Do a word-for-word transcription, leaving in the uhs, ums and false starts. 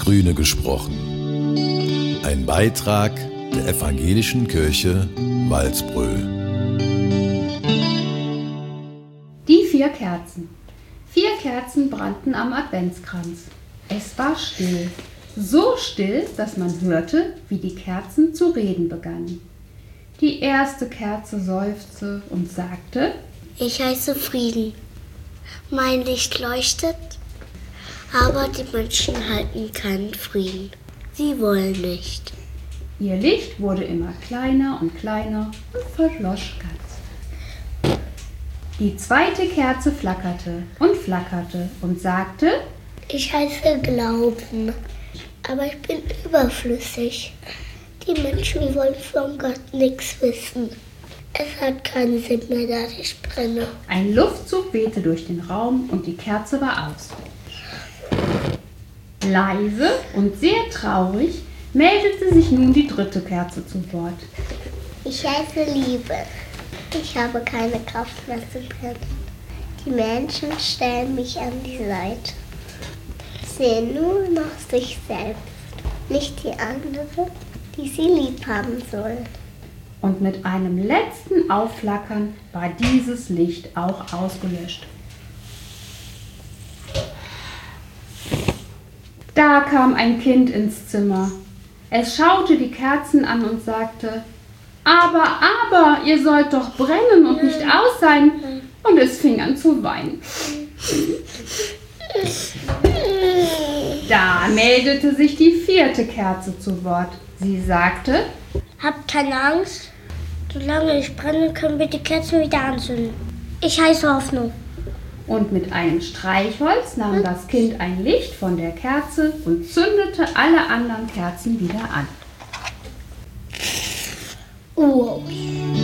Grüne gesprochen. Ein Beitrag der Evangelischen Kirche Walsbröl. Die vier Kerzen. Vier Kerzen brannten am Adventskranz. Es war still. So still, dass man hörte, wie die Kerzen zu reden begannen. Die erste Kerze seufzte und sagte: Ich heiße Frieden. Mein Licht leuchtet, aber die Menschen halten keinen Frieden. Sie wollen nicht. Ihr Licht wurde immer kleiner und kleiner und verfloss ganz. Die zweite Kerze flackerte und flackerte und sagte: Ich heiße Glauben, aber ich bin überflüssig. Die Menschen wollen von Gott nichts wissen. Es hat keinen Sinn mehr, dass ich brenne. Ein Luftzug wehte durch den Raum und die Kerze war aus. Leise und sehr traurig meldete sich nun die dritte Kerze zu Wort. Ich heiße Liebe. Ich habe keine Kraft mehr zu brennen. Die Menschen stellen mich an die Seite. Sehen nur noch sich selbst, nicht die anderen, die sie lieb haben sollen. Und mit einem letzten Aufflackern war dieses Licht auch ausgelöscht. Da kam ein Kind ins Zimmer. Es schaute die Kerzen an und sagte: Aber, aber, ihr sollt doch brennen und nicht aus sein. Und es fing an zu weinen. Da meldete sich die vierte Kerze zu Wort. Sie sagte: Habt keine Angst. Solange ich brenne, können wir die Kerzen wieder anzünden. Ich heiße Hoffnung. Und mit einem Streichholz nahm das Kind ein Licht von der Kerze und zündete alle anderen Kerzen wieder an. Wow.